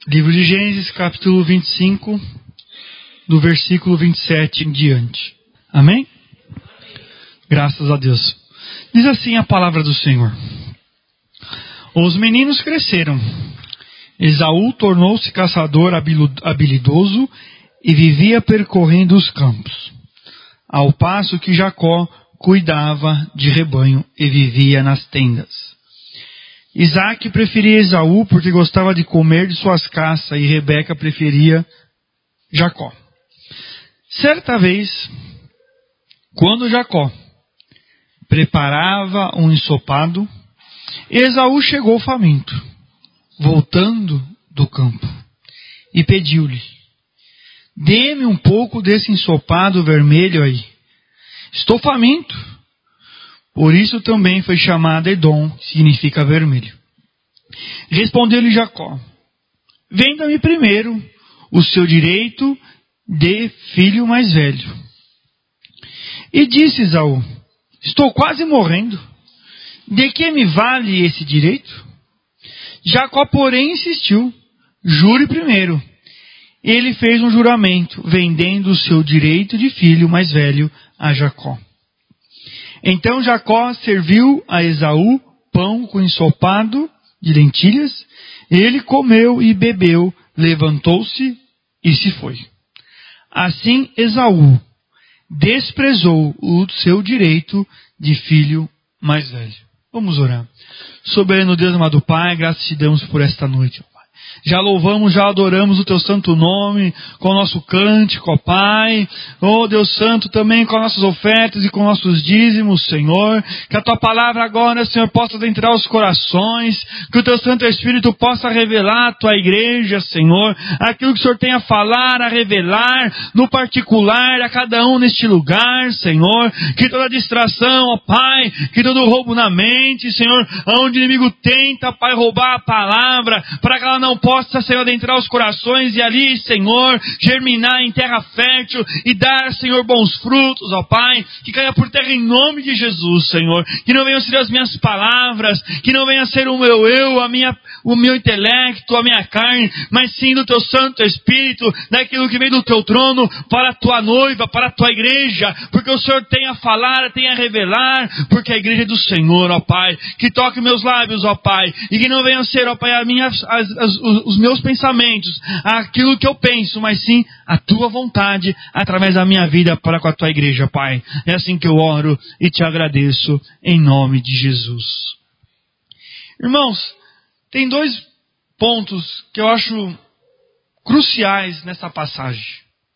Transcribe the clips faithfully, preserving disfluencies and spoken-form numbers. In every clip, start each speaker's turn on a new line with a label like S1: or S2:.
S1: Livro de Gênesis, capítulo vinte e cinco, do versículo vinte e sete em diante. Amém? Graças a Deus. Diz assim a palavra do Senhor. Os meninos cresceram. Esaú tornou-se caçador habilidoso e vivia percorrendo os campos, ao passo que Jacó cuidava de rebanho e vivia nas tendas. Isaac preferia Esaú porque gostava de comer de suas caças e Rebeca preferia Jacó. Certa vez, quando Jacó preparava um ensopado, Esaú chegou faminto, voltando do campo, e pediu-lhe: dê-me um pouco desse ensopado vermelho aí. Estou faminto. Por isso também foi chamado Edom, que significa vermelho. Respondeu-lhe Jacó: venda-me primeiro o seu direito de filho mais velho. E disse Esaú: estou quase morrendo. De que me vale esse direito? Jacó, porém, insistiu: jure primeiro. Ele fez um juramento, vendendo o seu direito de filho mais velho a Jacó. Então Jacó serviu a Esaú pão com ensopado de lentilhas. Ele comeu e bebeu, levantou-se e se foi. Assim Esaú desprezou o seu direito de filho mais velho. Vamos orar. Soberano Deus, amado Pai, graças te damos por esta noite, ó Pai. Já louvamos, já adoramos o teu santo nome com o nosso cântico, ó Pai. Oh Deus Santo, também com nossas ofertas e com nossos dízimos, Senhor. Que a tua palavra agora, Senhor, possa adentrar os corações. Que o teu Santo Espírito possa revelar a tua igreja, Senhor. Aquilo que o Senhor tem a falar, a revelar, no particular, a cada um neste lugar, Senhor. Que toda distração, ó Pai, que todo roubo na mente, Senhor, onde o inimigo tenta, Pai, roubar a palavra, para que ela não possa, Senhor, adentrar os corações e ali, Senhor, germinar em terra fértil e dar, Senhor, bons frutos, ó Pai, que caia por terra em nome de Jesus, Senhor, que não venham ser as minhas palavras, que não venha ser o meu eu, a minha, o meu intelecto, a minha carne, mas sim do teu Santo Espírito, daquilo que vem do teu trono para a tua noiva, para a tua igreja, porque o Senhor tem a falar, tem a revelar, porque a igreja é do Senhor, ó Pai, que toque meus lábios, ó Pai, e que não venham ser, ó Pai, a minha, as, as, os meus pensamentos, aquilo que eu penso, mas sim a tua vontade através da minha vida para com a tua igreja, Pai. É assim que eu oro e te agradeço em nome de Jesus. Irmãos, tem dois pontos que eu acho cruciais nessa passagem.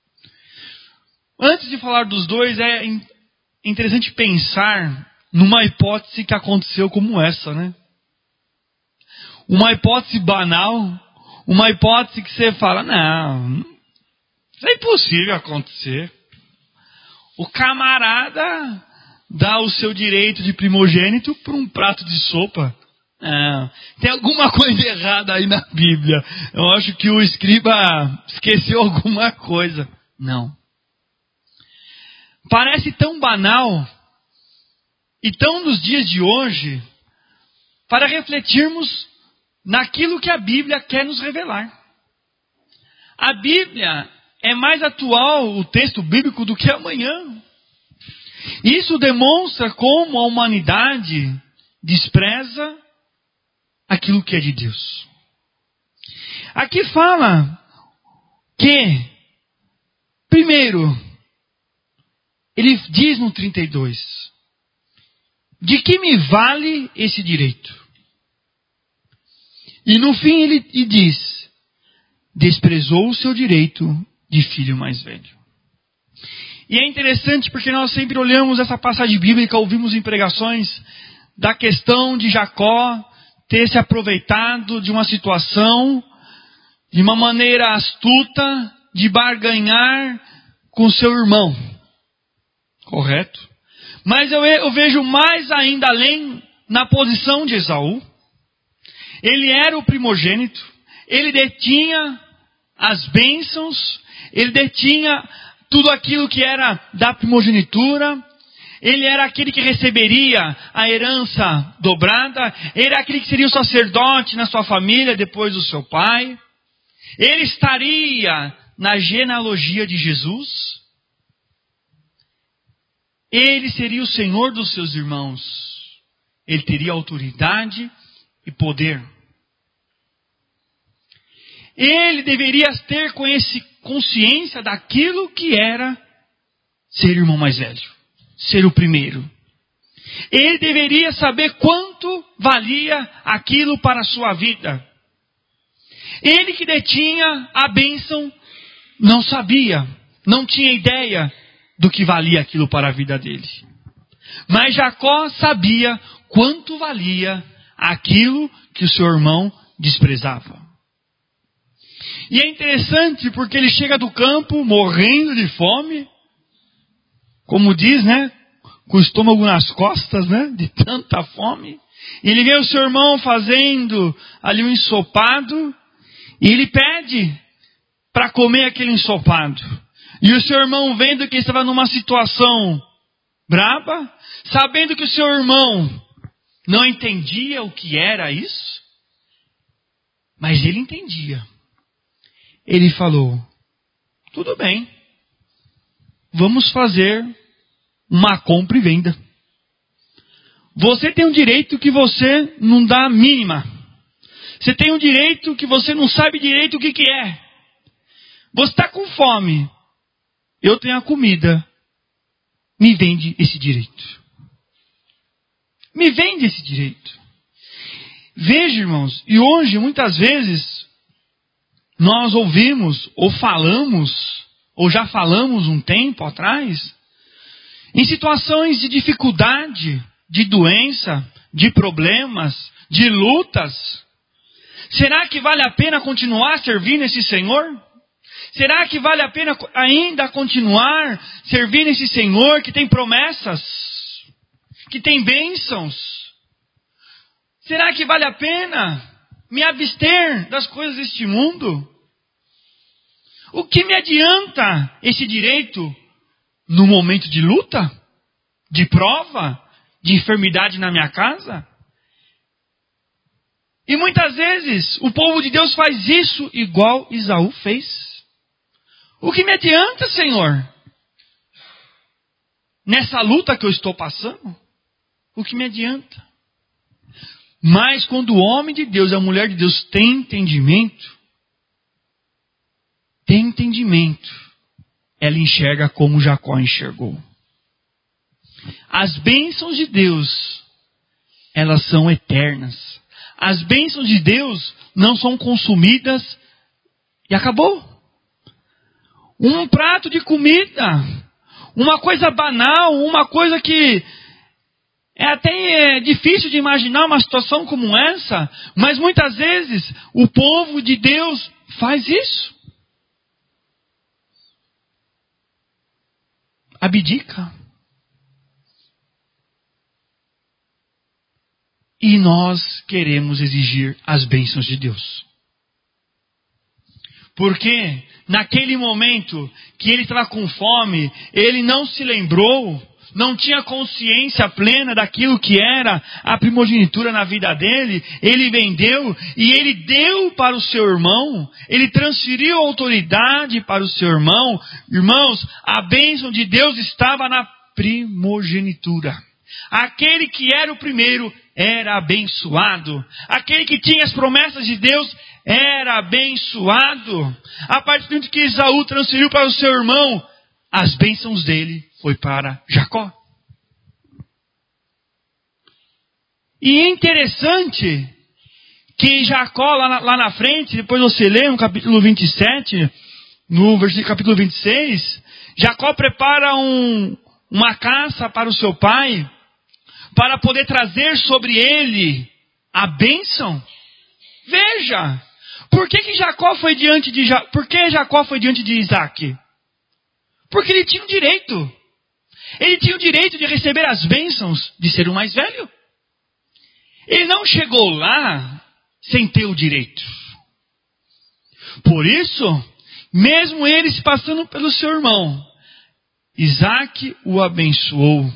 S1: Antes de falar dos dois, é interessante pensar numa hipótese que aconteceu como essa, né? Uma hipótese banal, uma hipótese que você fala, não, isso é impossível acontecer. O camarada dá o seu direito de primogênito por um prato de sopa. Não, tem alguma coisa errada aí na Bíblia. Eu acho que o escriba esqueceu alguma coisa. Não. Parece tão banal e tão nos dias de hoje para refletirmos naquilo que a Bíblia quer nos revelar. A Bíblia é mais atual, o texto bíblico, do que amanhã. Isso demonstra como a humanidade despreza aquilo que é de Deus. Aqui fala que, primeiro, ele diz no trinta e dois, de que me vale esse direito? E no fim ele diz, desprezou o seu direito de filho mais velho. E é interessante porque nós sempre olhamos essa passagem bíblica, ouvimos em pregações da questão de Jacó ter se aproveitado de uma situação, de uma maneira astuta, de barganhar com seu irmão. Correto? Mas eu, eu vejo mais ainda além na posição de Esaú. Ele era o primogênito, ele detinha as bênçãos, ele detinha tudo aquilo que era da primogenitura, ele era aquele que receberia a herança dobrada, ele era aquele que seria o sacerdote na sua família depois do seu pai. Ele estaria na genealogia de Jesus. Ele seria o Senhor dos seus irmãos. Ele teria autoridade e poder. Ele deveria ter consciência daquilo que era ser irmão mais velho, ser o primeiro. Ele deveria saber quanto valia aquilo para a sua vida. Ele que detinha a bênção não sabia, não tinha ideia do que valia aquilo para a vida dele. Mas Jacó sabia quanto valia aquilo que o seu irmão desprezava. E é interessante porque ele chega do campo morrendo de fome, como diz, né? Com o estômago nas costas, né? De tanta fome. E ele vê o seu irmão fazendo ali um ensopado, e ele pede para comer aquele ensopado. E o seu irmão, vendo que estava numa situação braba, sabendo que o seu irmão não entendia o que era isso, mas ele entendia. Ele falou: tudo bem, vamos fazer uma compra e venda. Você tem um direito que você não dá a mínima. Você tem um direito que você não sabe direito o que, que é. Você está com fome. Eu tenho a comida. Me vende esse direito. Me vende esse direito. Veja, irmãos, e hoje muitas vezes nós ouvimos ou falamos, ou já falamos um tempo atrás, em situações de dificuldade, de doença, de problemas, de lutas. Será que vale a pena continuar servindo esse Senhor? Será que vale a pena ainda continuar servindo esse Senhor que tem promessas, que tem bênçãos? Será que vale a pena me abster das coisas deste mundo? O que me adianta esse direito no momento de luta, de prova, de enfermidade na minha casa? E muitas vezes o povo de Deus faz isso igual Esaú fez. O que me adianta, Senhor? Nessa luta que eu estou passando? O que me adianta? Mas quando o homem de Deus, a mulher de Deus tem entendimento, tem entendimento, ela enxerga como Jacó enxergou. As bênçãos de Deus, elas são eternas. As bênçãos de Deus não são consumidas e acabou. Um prato de comida, uma coisa banal, uma coisa que é até difícil de imaginar uma situação como essa, mas muitas vezes o povo de Deus faz isso. Abdica. E nós queremos exigir as bênçãos de Deus. Porque naquele momento que ele estava com fome, ele não se lembrou, não tinha consciência plena daquilo que era a primogenitura na vida dele. Ele vendeu e ele deu para o seu irmão, ele transferiu a autoridade para o seu irmão. Irmãos, a bênção de Deus estava na primogenitura. Aquele que era o primeiro era abençoado. Aquele que tinha as promessas de Deus era abençoado. A partir do momento que Esaú transferiu para o seu irmão, as bênçãos dele foi para Jacó. E é interessante que Jacó, lá na, lá na frente, depois você lê no capítulo vinte e sete, no versículo, capítulo vinte e seis, Jacó prepara um, uma caça para o seu pai, para poder trazer sobre ele a bênção. Veja, por que que Jacó foi diante de por que Jacó foi diante de Isaac? Porque ele tinha o direito. Ele tinha o direito de receber as bênçãos de ser o mais velho. Ele não chegou lá sem ter o direito. Por isso, mesmo ele se passando pelo seu irmão, Isaac o abençoou.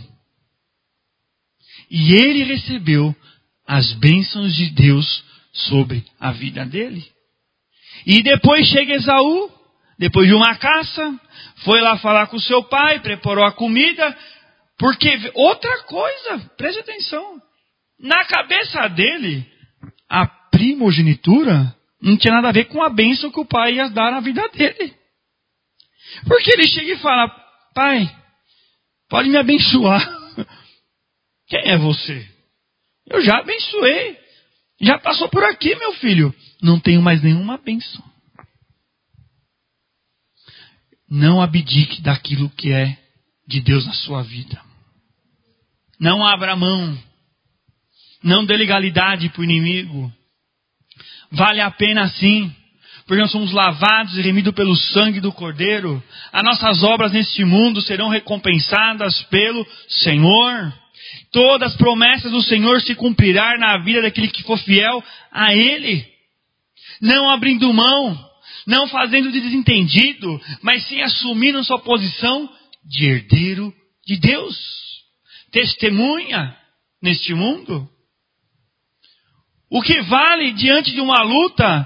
S1: E ele recebeu as bênçãos de Deus sobre a vida dele. E depois chega Esaú, depois de uma caça, foi lá falar com seu pai, preparou a comida, porque outra coisa, preste atenção, na cabeça dele, a primogenitura não tinha nada a ver com a bênção que o pai ia dar na vida dele. Porque ele chega e fala, pai, pode me abençoar. Quem é você? Eu já abençoei. Já passou por aqui, meu filho. Não tenho mais nenhuma bênção. Não abdique daquilo que é de Deus na sua vida. Não abra mão. Não dê legalidade para o inimigo. Vale a pena sim. Porque nós somos lavados e remidos pelo sangue do Cordeiro. As nossas obras neste mundo serão recompensadas pelo Senhor. Todas as promessas do Senhor se cumprirão na vida daquele que for fiel a Ele. Não abrindo mão, não fazendo de desentendido, mas sim assumindo sua posição de herdeiro de Deus. Testemunha neste mundo. O que vale diante de uma luta?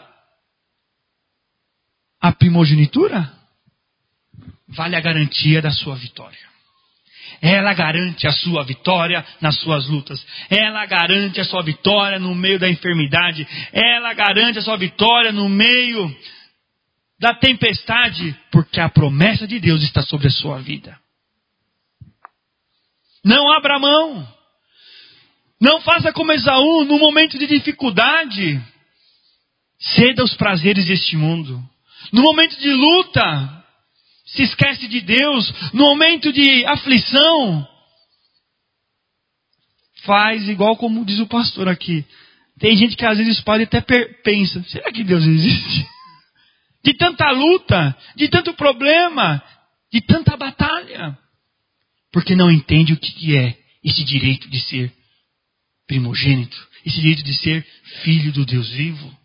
S1: A primogenitura? Vale a garantia da sua vitória. Ela garante a sua vitória nas suas lutas. Ela garante a sua vitória no meio da enfermidade. Ela garante a sua vitória no meio da tempestade, porque a promessa de Deus está sobre a sua vida. Não abra mão. Não faça como Esaú no momento de dificuldade. Ceda aos prazeres deste mundo. No momento de luta, se esquece de Deus. No momento de aflição, faz igual como diz o pastor aqui. Tem gente que às vezes pode até pensa, será que Deus existe? De tanta luta, de tanto problema, de tanta batalha. Porque não entende o que é esse direito de ser primogênito, esse direito de ser filho do Deus vivo.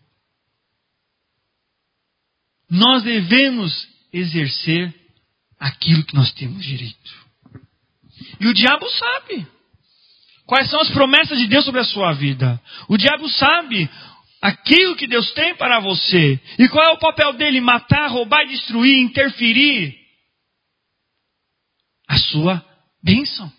S1: Nós devemos exercer aquilo que nós temos direito. E o diabo sabe quais são as promessas de Deus sobre a sua vida. O diabo sabe aquilo que Deus tem para você. E qual é o papel dele? Matar, roubar, destruir, interferir a sua bênção.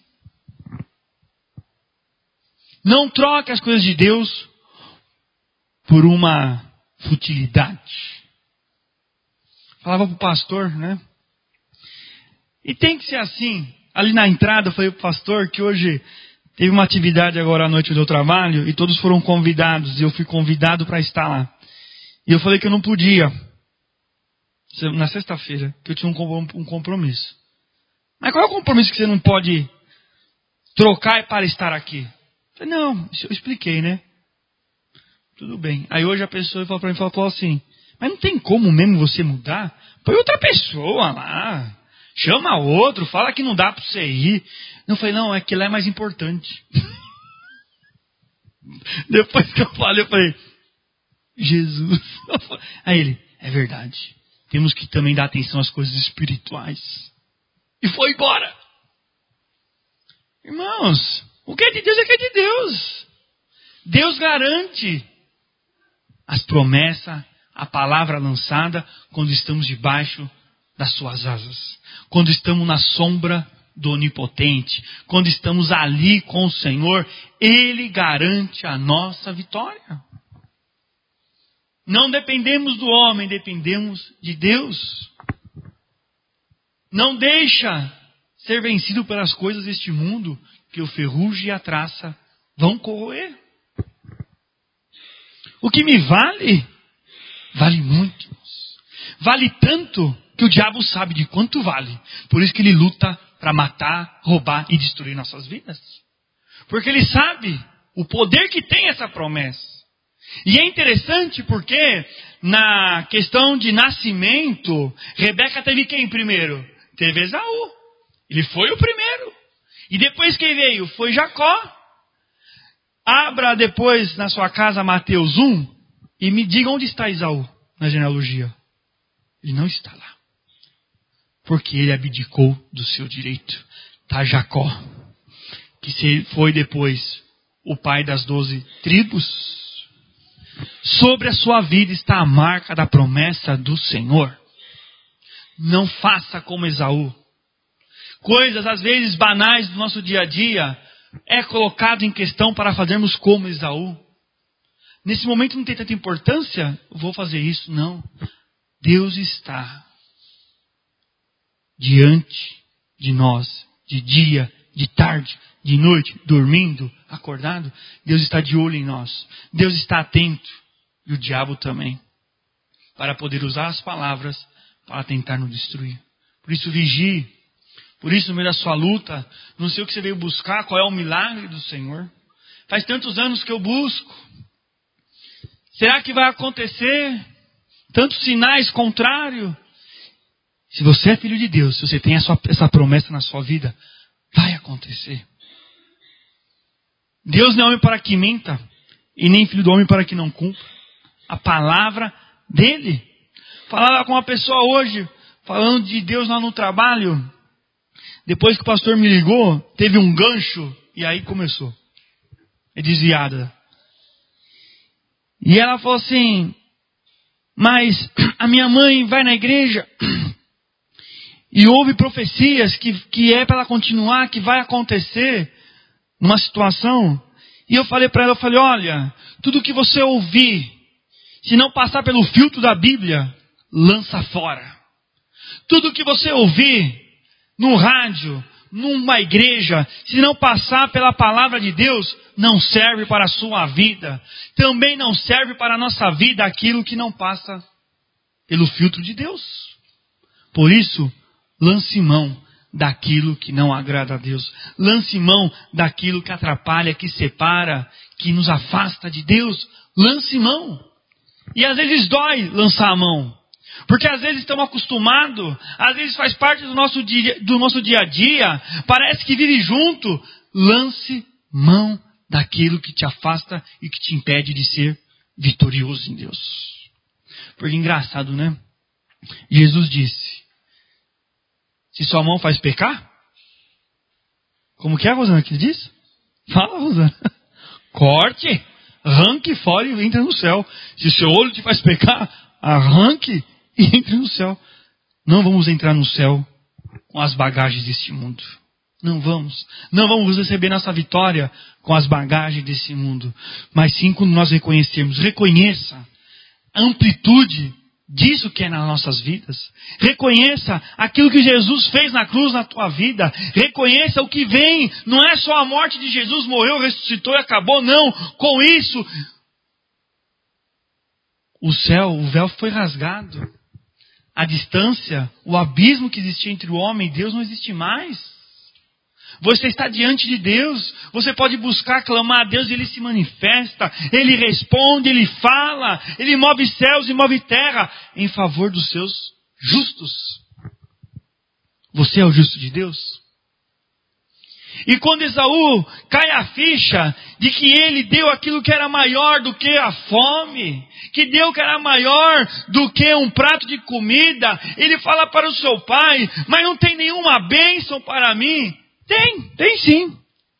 S1: Não troque as coisas de Deus por uma futilidade. Falava para o pastor, né? E tem que ser assim. Ali na entrada eu falei para o pastor que hoje teve uma atividade agora à noite onde eu trabalho e todos foram convidados. E eu fui convidado para estar lá. E eu falei que eu não podia. Na sexta-feira, que eu tinha um compromisso. Mas qual é o compromisso que você não pode trocar para estar aqui? Eu falei, não, isso eu expliquei, né? Tudo bem. Aí hoje a pessoa falou para mim, falou assim, mas não tem como mesmo você mudar? Põe outra pessoa lá. Chama outro, fala que não dá para você ir. Eu falei, não, é que lá é mais importante. Depois que eu falei, eu falei, Jesus. Aí ele, é verdade. Temos que também dar atenção às coisas espirituais. E foi embora. Irmãos, o que é de Deus é que é de Deus. Deus garante as promessas, a palavra lançada quando estamos debaixo das suas asas. Quando estamos na sombra do Onipotente. Quando estamos ali com o Senhor, Ele garante a nossa vitória. Não dependemos do homem, dependemos de Deus. Não deixa ser vencido pelas coisas deste mundo, que o ferrugem e a traça vão corroer. O que me vale, vale muito. Vale tanto que o diabo sabe de quanto vale. Por isso que ele luta para matar, roubar e destruir nossas vidas. Porque ele sabe o poder que tem essa promessa. E é interessante porque na questão de nascimento, Rebeca teve quem primeiro? Teve Esaú. Ele foi o primeiro. E depois quem veio? Foi Jacó. Abra depois na sua casa Mateus um e me diga onde está Esaú na genealogia. Ele não está lá. Porque ele abdicou do seu direito. Está Jacó, que foi depois o pai das doze tribos. Sobre a sua vida está a marca da promessa do Senhor. Não faça como Esaú. Coisas às vezes banais do nosso dia a dia é colocado em questão para fazermos como Esaú. Nesse momento não tem tanta importância, eu vou fazer isso. Não. Deus está diante de nós, de dia, de tarde, de noite, dormindo, acordado. Deus está de olho em nós. Deus está atento. E o diabo também. Para poder usar as palavras para tentar nos destruir. Por isso vigie. Por isso no meio da sua luta, não sei o que você veio buscar, qual é o milagre do Senhor. Faz tantos anos que eu busco. Será que vai acontecer? Tantos sinais contrários. Se você é filho de Deus, se você tem essa, essa promessa na sua vida, vai acontecer. Deus não é homem para que minta, e nem filho do homem para que não cumpra a palavra dele. Falava com uma pessoa hoje, falando de Deus lá no trabalho. Depois que o pastor me ligou, teve um gancho, e aí começou. É desviada. E ela falou assim, mas a minha mãe vai na igreja e ouve profecias que, que é para ela continuar, que vai acontecer uma situação. E eu falei para ela, eu falei, olha, tudo que você ouvir, se não passar pelo filtro da Bíblia, lança fora. Tudo que você ouvir no rádio, numa igreja, se não passar pela palavra de Deus, não serve para a sua vida. Também não serve para a nossa vida aquilo que não passa pelo filtro de Deus. Por isso, lance mão daquilo que não agrada a Deus. Lance mão daquilo que atrapalha, que separa, que nos afasta de Deus. Lance mão. E às vezes dói lançar a mão. Porque às vezes estamos acostumados, às vezes faz parte do nosso dia, do nosso dia a dia, parece que vive junto. Lance mão daquilo que te afasta e que te impede de ser vitorioso em Deus. Porque engraçado, né? Jesus disse, se sua mão faz pecar, como que é, Rosana, que ele diz? Fala, Rosana. Corte, arranque fora e entra no céu. Se seu olho te faz pecar, arranque e entre no céu. Não vamos entrar no céu com as bagagens deste mundo. Não vamos. Não vamos receber nossa vitória com as bagagens desse mundo. Mas sim quando nós reconhecermos. Reconheça a amplitude disso que é nas nossas vidas. Reconheça aquilo que Jesus fez na cruz na tua vida. Reconheça o que vem. Não é só a morte de Jesus, morreu, ressuscitou e acabou. Não. Com isso, o céu, o véu foi rasgado. A distância, o abismo que existia entre o homem e Deus não existe mais. Você está diante de Deus. Você pode buscar, clamar a Deus e Ele se manifesta. Ele responde, Ele fala. Ele move céus e move terra em favor dos seus justos. Você é o justo de Deus? E quando Esaú cai a ficha de que ele deu aquilo que era maior do que a fome, que deu que era maior do que um prato de comida, ele fala para o seu pai, mas não tem nenhuma bênção para mim. Tem, tem sim.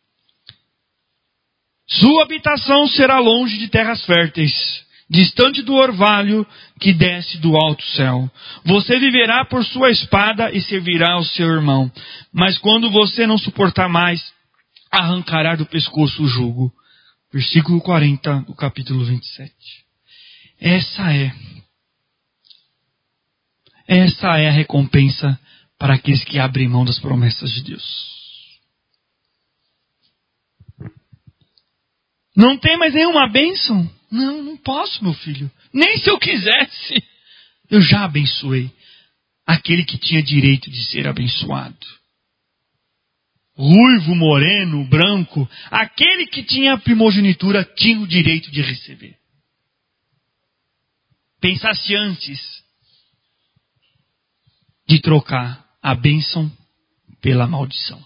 S1: Sua habitação será longe de terras férteis, distante do orvalho que desce do alto céu. Você viverá por sua espada e servirá ao seu irmão. Mas quando você não suportar mais, arrancará do pescoço o jugo. Versículo quarenta do capítulo vinte e sete. Essa é, essa é a recompensa para aqueles que abrem mão das promessas de Deus. Não tem mais nenhuma bênção? Não, não posso, meu filho. Nem se eu quisesse. Eu já abençoei aquele que tinha direito de ser abençoado. Ruivo, moreno, branco, aquele que tinha a primogenitura tinha o direito de receber. Pensasse antes de trocar a bênção pela maldição.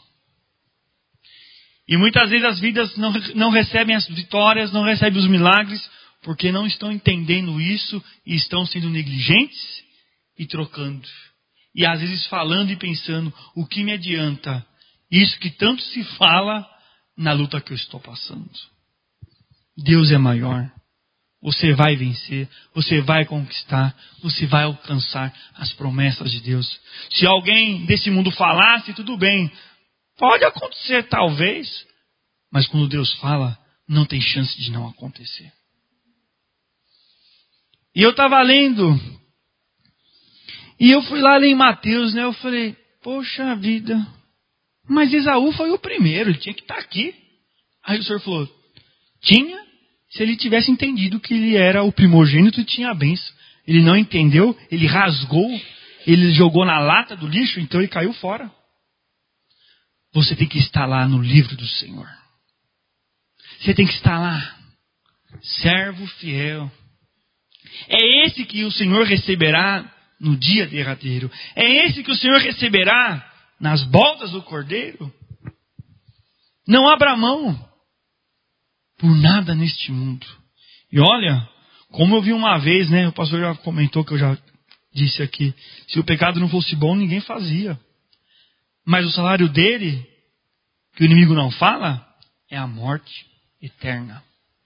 S1: E muitas vezes as vidas não, não recebem as vitórias, não recebem os milagres, porque não estão entendendo isso e estão sendo negligentes e trocando. E às vezes falando e pensando, o que me adianta isso que tanto se fala na luta que eu estou passando? Deus é maior. você vai vencer, você vai conquistar, você vai alcançar as promessas de Deus. Se alguém desse mundo falasse, tudo bem, pode acontecer talvez, mas quando Deus fala, não tem chance de não acontecer. E eu estava lendo, e eu fui lá ler em Mateus, né? Eu falei, poxa vida, mas Esaú foi o primeiro, ele tinha que estar aqui. Aí o Senhor falou, tinha, se ele tivesse entendido que ele era o primogênito e tinha a bênção. Ele não entendeu, ele rasgou, ele jogou na lata do lixo, então ele caiu fora. Você tem que estar lá no livro do Senhor. Você tem que estar lá, servo fiel. É esse que o Senhor receberá no dia derradeiro. É esse que o Senhor receberá nas bodas do Cordeiro. Não abra mão por nada neste mundo. E olha, como eu vi uma vez, né? O pastor já comentou que eu já disse aqui. Se o pecado não fosse bom, ninguém fazia. Mas o salário dele, que o inimigo não fala, é a morte eterna.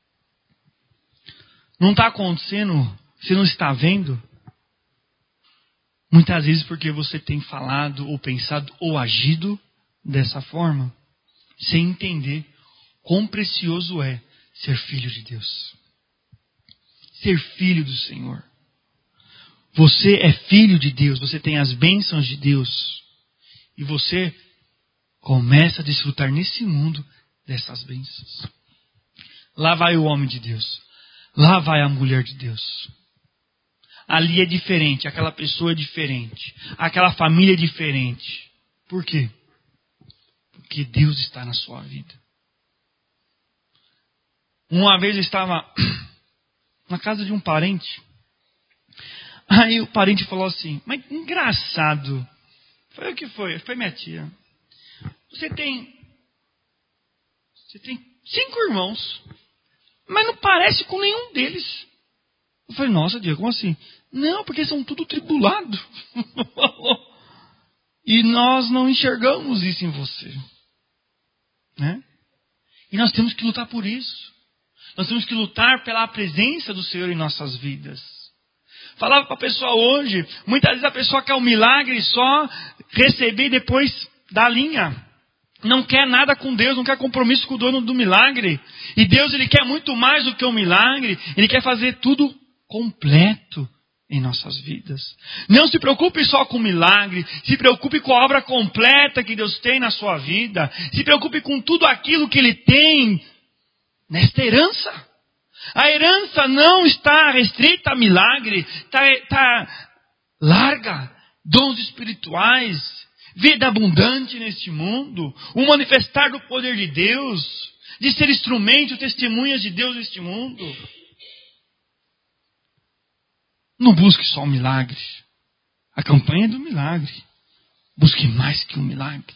S1: Não está acontecendo, você não está vendo? Muitas vezes porque você tem falado, ou pensado, ou agido dessa forma, sem entender quão precioso é ser filho de Deus. Ser filho do Senhor. Você é filho de Deus, você tem as bênçãos de Deus. E você começa a desfrutar nesse mundo dessas bênçãos. Lá vai o homem de Deus. Lá vai a mulher de Deus. Ali é diferente, aquela pessoa é diferente. Aquela família é diferente. Por quê? Porque Deus está na sua vida. Uma vez eu estava na casa de um parente. Aí o parente falou assim, mas engraçado. Foi o que foi? Foi minha tia. Você tem, você tem cinco irmãos, mas não parece com nenhum deles. Eu falei, nossa, Diego, como assim? Não, porque são tudo tribulados. E nós não enxergamos isso em você. Né? E nós temos que lutar por isso. Nós temos que lutar pela presença do Senhor em nossas vidas. Falava para a pessoa hoje, muitas vezes a pessoa quer um milagre só receber e depois dar linha. Não quer nada com Deus, não quer compromisso com o dono do milagre. E Deus, Ele quer muito mais do que um milagre. Ele quer fazer tudo completo em nossas vidas. Não se preocupe só com o milagre. Se preocupe com a obra completa que Deus tem na sua vida. Se preocupe com tudo aquilo que Ele tem nesta herança. A herança não está restrita a milagre. Está, está larga. Dons espirituais. Vida abundante neste mundo. O manifestar do poder de Deus. De ser instrumento, testemunhas de Deus neste mundo. Não busque só um milagre. A campanha é do milagre. Busque mais que um milagre.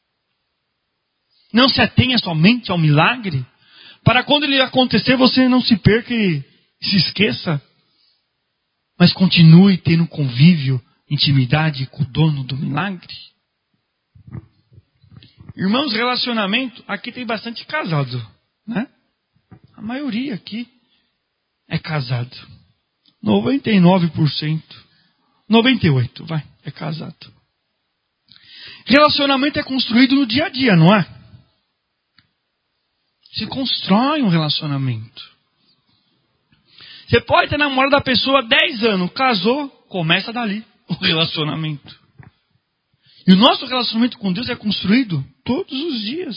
S1: Não se atenha somente ao milagre. Para quando ele acontecer, você não se perca e se esqueça. Mas continue tendo convívio, intimidade com o dono do milagre. Irmãos, relacionamento, aqui tem bastante casado, né? A maioria aqui é casado. noventa e nove por cento. noventa e oito por cento, vai, é casado. Relacionamento é construído no dia a dia, não é? Se constrói um relacionamento. Você pode ter namorado a pessoa há dez anos, casou, começa dali o relacionamento. E o nosso relacionamento com Deus é construído todos os dias.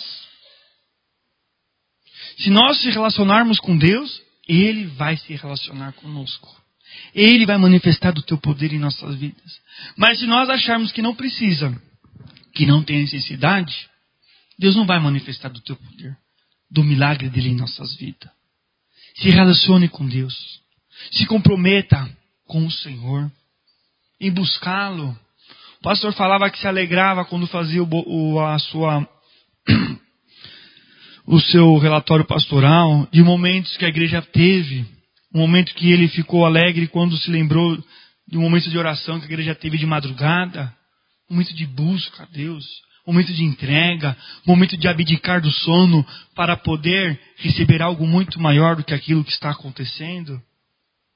S1: Se nós se relacionarmos com Deus, Ele vai se relacionar conosco. Ele vai manifestar do teu poder em nossas vidas. Mas se nós acharmos que não precisa, que não tem necessidade, Deus não vai manifestar do teu poder, do milagre dele em nossas vidas. Se relacione com Deus. Se comprometa com o Senhor em buscá-lo. O pastor falava que se alegrava quando fazia o, o, a sua, o seu relatório pastoral de momentos que a igreja teve. Um momento que ele ficou alegre quando se lembrou de um momento de oração que a igreja teve de madrugada. Um momento de busca a Deus. Um momento de entrega. Um momento de abdicar do sono para poder receber algo muito maior do que aquilo que está acontecendo.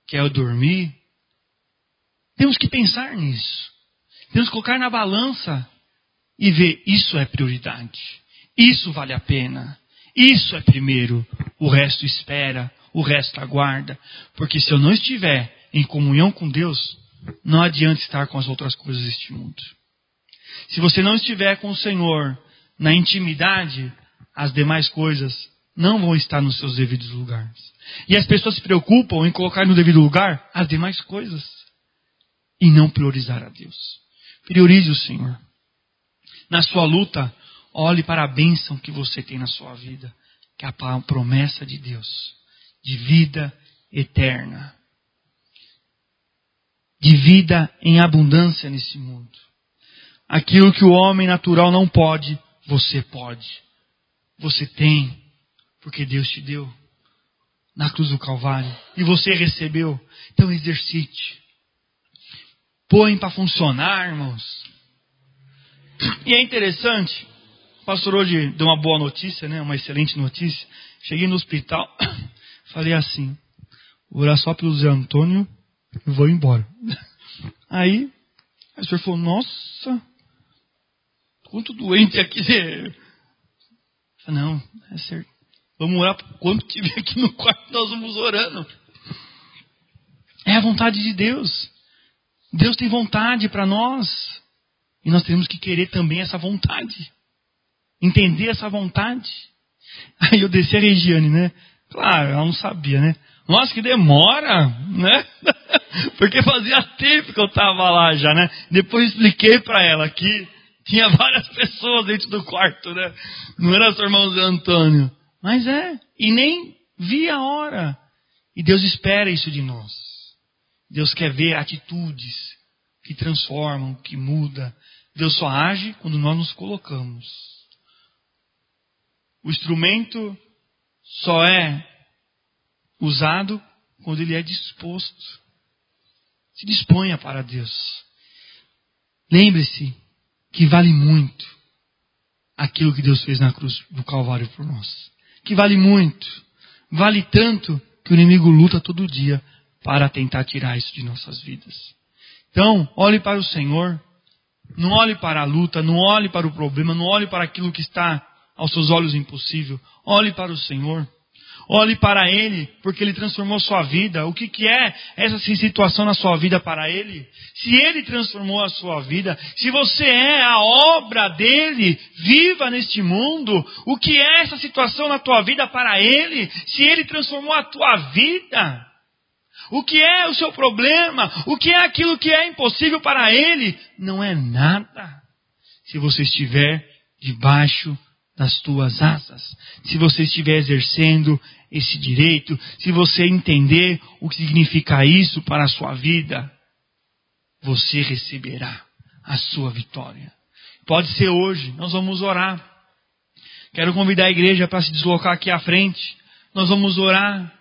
S1: que é o dormir, temos que pensar nisso. Temos que colocar na balança e ver, isso é prioridade. Isso vale a pena. Isso é primeiro. O resto espera, o resto aguarda. Porque se eu não estiver em comunhão com Deus, não adianta estar com as outras coisas deste mundo. Se você não estiver com o Senhor na intimidade, as demais coisas não vão estar nos seus devidos lugares. E as pessoas se preocupam em colocar no devido lugar as demais coisas e não priorizar a Deus. Priorize o Senhor. Na sua luta, olhe para a bênção que você tem na sua vida, que é a promessa de Deus, de vida eterna, de vida em abundância nesse mundo. Aquilo que o homem natural não pode, você pode. Você tem, porque Deus te deu na cruz do Calvário. E você recebeu. Então exercite. Põe para funcionar, irmãos. E é interessante, o pastor hoje deu uma boa notícia, né? Uma excelente notícia. Cheguei no hospital, falei assim, vou orar só pelo Zé Antônio e vou embora. Aí, o pastor falou, nossa, quanto doente aqui. Não, é certo. Vamos orar quando tiver aqui no quarto, nós vamos orando. É a vontade de Deus. Deus tem vontade para nós. E nós temos que querer também essa vontade. Entender essa vontade. Aí eu desci a Regiane, né? Claro, ela não sabia, né? Nossa, que demora, né? Porque fazia tempo que eu estava lá já, né? Depois expliquei para ela que tinha várias pessoas dentro do quarto, né? Não era só o irmão Zé Antônio. Mas é, e nem vi a hora. E Deus espera isso de nós. Deus quer ver atitudes que transformam, que mudam. Deus só age quando nós nos colocamos. O instrumento só é usado quando ele é disposto. Se disponha para Deus. Lembre-se que vale muito aquilo que Deus fez na cruz do Calvário por nós. Que vale muito. Vale tanto que o inimigo luta todo dia para tentar tirar isso de nossas vidas. Então, olhe para o Senhor. Não olhe para a luta, não olhe para o problema, não olhe para aquilo que está aos seus olhos impossível. Olhe para o Senhor. Olhe para Ele, porque Ele transformou sua vida. O que, que é essa situação na sua vida para Ele? Se Ele transformou a sua vida, se você é a obra dEle, viva neste mundo, o que é essa situação na tua vida para Ele? Se Ele transformou a tua vida, o que é o seu problema? O que é aquilo que é impossível para Ele? Não é nada. Se você estiver debaixo das tuas asas, se você estiver exercendo esse direito, se você entender o que significa isso para a sua vida, você receberá a sua vitória. Pode ser hoje, nós vamos orar. Quero convidar a igreja para se deslocar aqui à frente. Nós vamos orar.